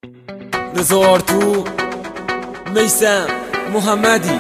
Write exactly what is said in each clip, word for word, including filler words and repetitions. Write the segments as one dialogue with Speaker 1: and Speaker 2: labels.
Speaker 1: رضا آرتو، میثم محمدی.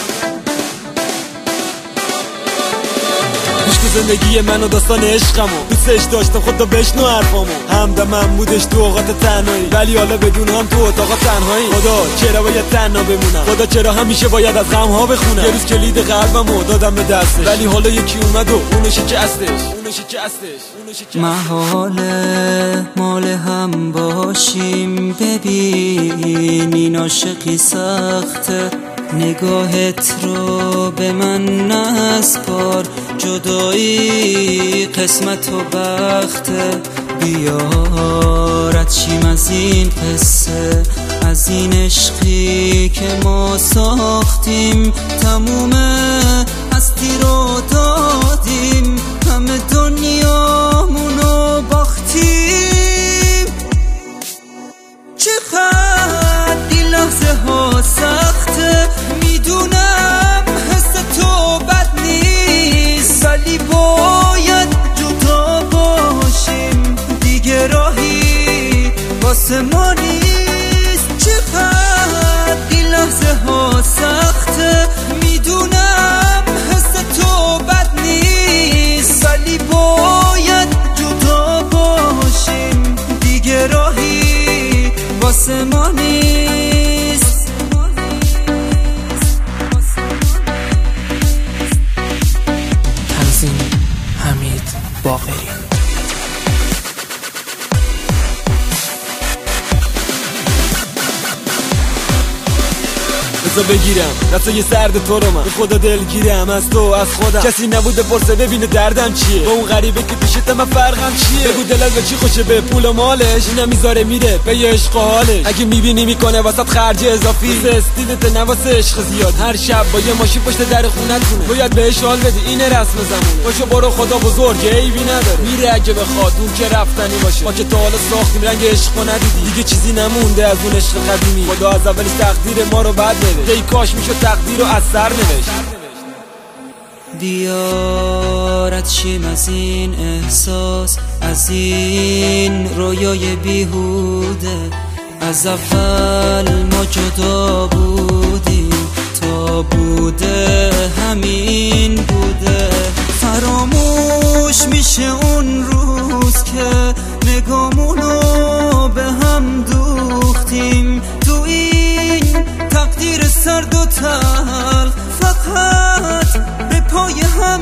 Speaker 1: زندگی من و داستان عشقمو دوستش داشتم، خدا بشنو حرفامو. همدمم بودش تو اوقات تنهایی، ولی حالا بدون هم تو اتاق تنهایی. خدا چرا باید تنها بمونم؟ خدا چرا همیشه باید از غم‌ها بخونم؟ یه روز کلید قلبمو دادم به دستش، ولی حالا یکی اومد و اونو شکستش، اونو شکستش، اونو شکستش.
Speaker 2: محاله مال هم باشیم، ببین این عاشقی سخته. نگاهت رو به من نسپار، جدایی قسمت و بخته. بیارت چیم از این قصه، از این عشقی که ما ساختیم. تمومه هستی رو دادیم، همه دنیامونو باختیم. چقدر این لحظه ها سخته، میدونم حس تو بد نیست، ولی باید جدا باشیم، دیگه راهی واسه ما نیست. چقدر این لحظه ها سخته، میدونم حس تو بد نیست، ولی باید جدا باشیم، دیگه راهی واسه ما نیست.
Speaker 3: تنظیم حمید باقری.
Speaker 1: بذار بگیرم دستای سرد تو رو، من به خدا دلگیرم از تو از خودم. کسی نبوده پرسه ببینه دردم چیه، با اون غریبه که پیشت من فرقم چیه. بگو دلت به چی خوشه، به پول و مالش نمیذاره میره به یه عشق و حالش. اگه میبینی میکنه واسط خرج اضافی، استیلت نواسه عشق زیاد. هر شب با یه ماشین پشت در خونتونه، باید بهش حال بدی، اینه رسم زمونه. باشو برو خدا بزرگه عیبی نداره، میره اگه بخواد اون که رفتنی باشه. ما که تا حالا ساختیم رنگ عشق ندیدی، دیگه چیزی نمونده از اون عشق قدیمی. خدا از اولش تقدیر ما رو بد بده، ای کاش میشد تقدیر رو از سر نوشت.
Speaker 2: بیارت چیم از این احساس، از این رویای بیهوده. از اول ما جدا بودیم، تا بوده همین بوده. فراموش میشه اون روز که نگامونو به هم دوختیم. تو این تقدیر سرد و تلخ فقط به پای هم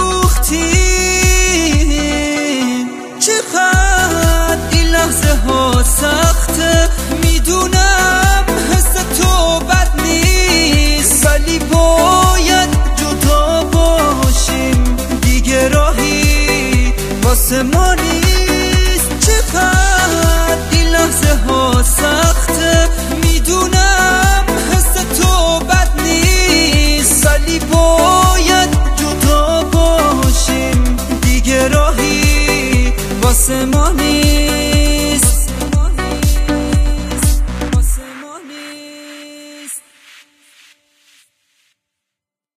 Speaker 2: سوختیم. چقدر این لحظه ها سخته، میدونم حس تو بد نیست، ولی باید جدا باشیم، دیگه راهی واسه ما نیست. چقدر این لحظه ها سخته، میدونم حس تو بد نیست، ولی باید جدا باشیم، دیگه راهی واسه ما نیست.